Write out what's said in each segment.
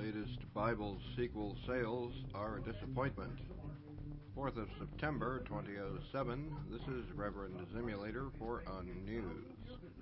latest Bible sequel sales are a disappointment. 4th of September 2007, this is Reverend Zimulator for Unnews.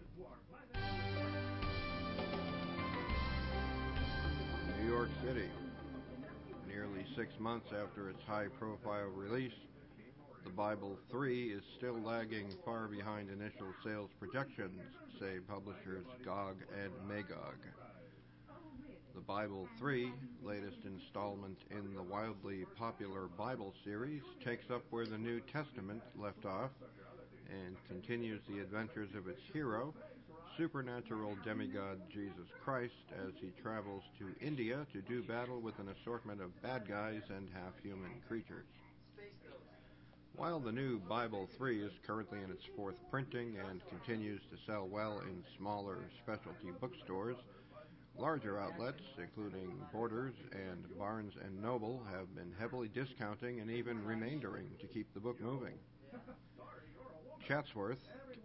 New York City. Nearly 6 months after its high-profile release, The Bible 3 is still lagging far behind initial sales projections, say publishers Gog and Magog. The Bible 3, latest installment in the wildly popular Bible series, takes up where the New Testament left off and continues the adventures of its hero, supernatural demigod Jesus Christ, as he travels to India to do battle with an assortment of bad guys and half-human creatures. While the new Bible 3 is currently in its 4th printing and continues to sell well in smaller specialty bookstores, larger outlets, including Borders and Barnes & Noble, have been heavily discounting and even remaindering to keep the book moving. Chatsworth,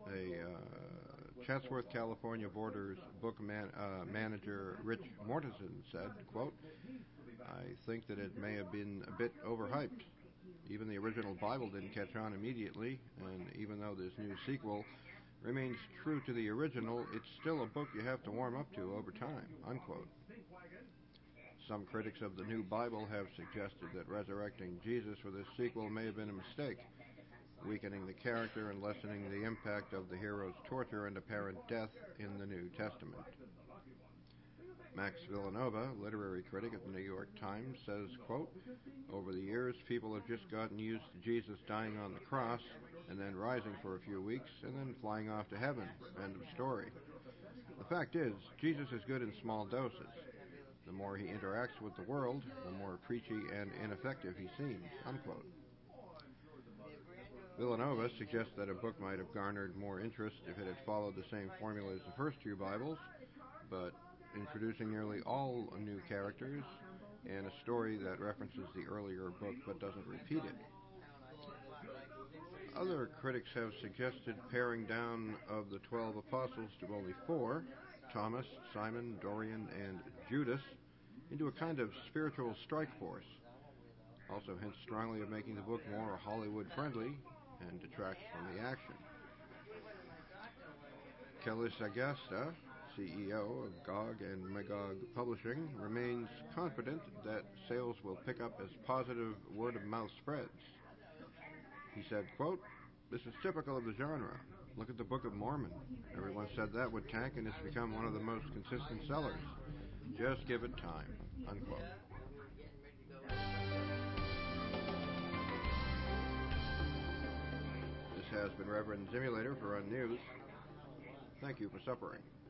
California Borders book manager Rich Mortensen said, quote, "I think that it may have been a bit overhyped. Even the original Bible didn't catch on immediately, and even though this new sequel remains true to the original, it's still a book you have to warm up to over time," unquote. Some critics of the new Bible have suggested that resurrecting Jesus for this sequel may have been a mistake, weakening the character and lessening the impact of the hero's torture and apparent death in the New Testament. Max Villanova, literary critic at the New York Times, says, quote, "Over the years, people have just gotten used to Jesus dying on the cross and then rising for a few weeks and then flying off to heaven. End of story. The fact is, Jesus is good in small doses. The more he interacts with the world, the more preachy and ineffective he seems," unquote. Villanova suggests that a book might have garnered more interest if it had followed the same formula as the first two Bibles, but introducing nearly all new characters and a story that references the earlier book but doesn't repeat it. Other critics have suggested paring down of the 12 apostles to only 4, Thomas, Simon, Dorian, and Judas, into a kind of spiritual strike force. Also hints strongly of making the book more Hollywood-friendly and detracts from the action. Kelly Sagasta, CEO of Gog and Magog Publishing, remains confident that sales will pick up as positive word-of-mouth spreads. He said, quote, "This is typical of the genre. Look at the Book of Mormon. Everyone said that would tank, and it's become one of the most consistent sellers. Just give it time," unquote. This has been Reverend Zimulator for Unnews. Thank you for suffering.